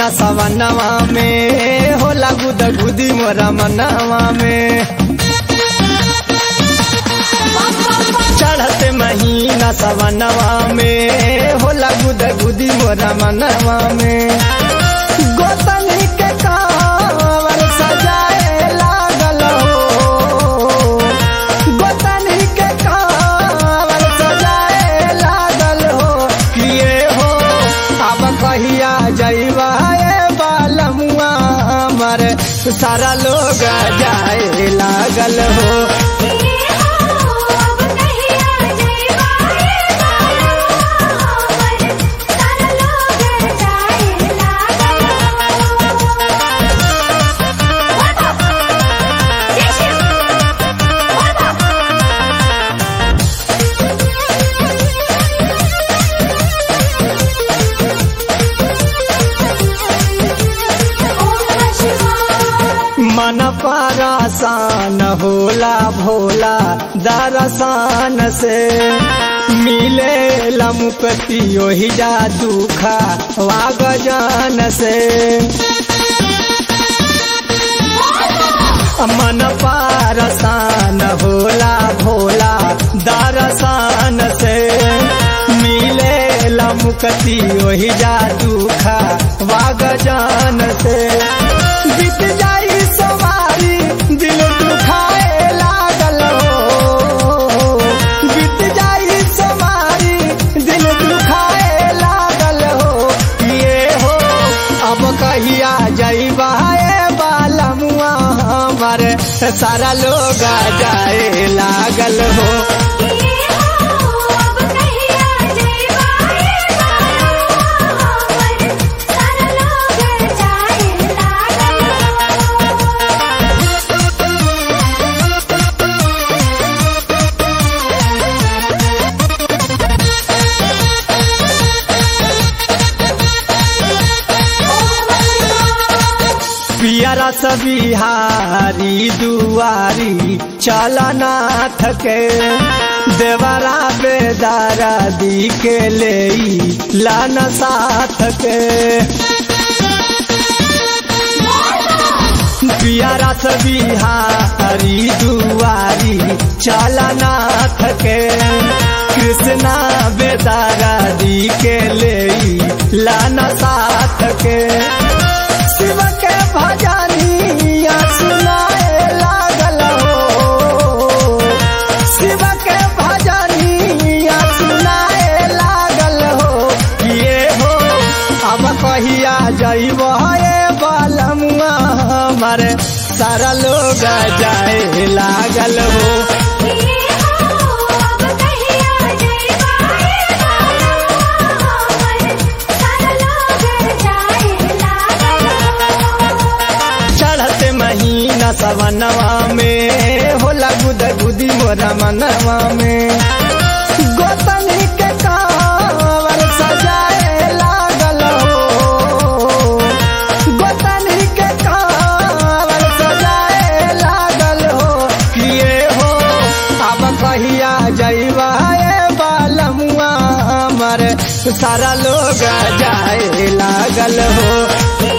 महीना सवनवा में होला गुद गुदी मोरा मनवा में। चढ़ते महीना सवनवा में होला गुद गुदी मोरा मनवा में। गोतनी के कांवर सजाए लागल हो, गोतनी के कांवर सजाए लागल हो। किए हो अब कहिया जइबा बालमुआ हमर सारा लोग जाए लागल हो। मन परेशान होला भोला दरसान से, मिले मुक्ति ओहि जा दुखा वाग जान से। मन परेशान होला भोला दरसान से, मिले मुक्ति ओहि जा दुखा वाग जान से। बीत जाई सवारी दिल दुखाए लागल हो, बीत जाई सवारी दिल दुखाए लागल हो। ये हो अब कहिया जइबा बालमुआ हमर सारा लोग जाए लागल हो। पियरा बिहारी दुआरी चलनाथ के, देवरा बेदारा दी के ले लाना साथ के। पियरा बिहारी दुआरी चलनाथ के, कृष्णा बेदारा दी के ले लाना साथ के। शिव के भजनिया सुनाए लागल हो, शिव के भजनिया सुनाए लागल हो। ये हो अब कहिया जइब बालमुआ हमर सारा लोग जाए लागल हो। महीना सवनवा में होला गुद गुदी मोरा मनवा में। गोतनी के कांवर सजाए लागल हो, गोतनी के कांवर सजाए लागल हो। किए हो अब कहिया जइबा बालमुआ हमर सारा लोग जाए लागल हो।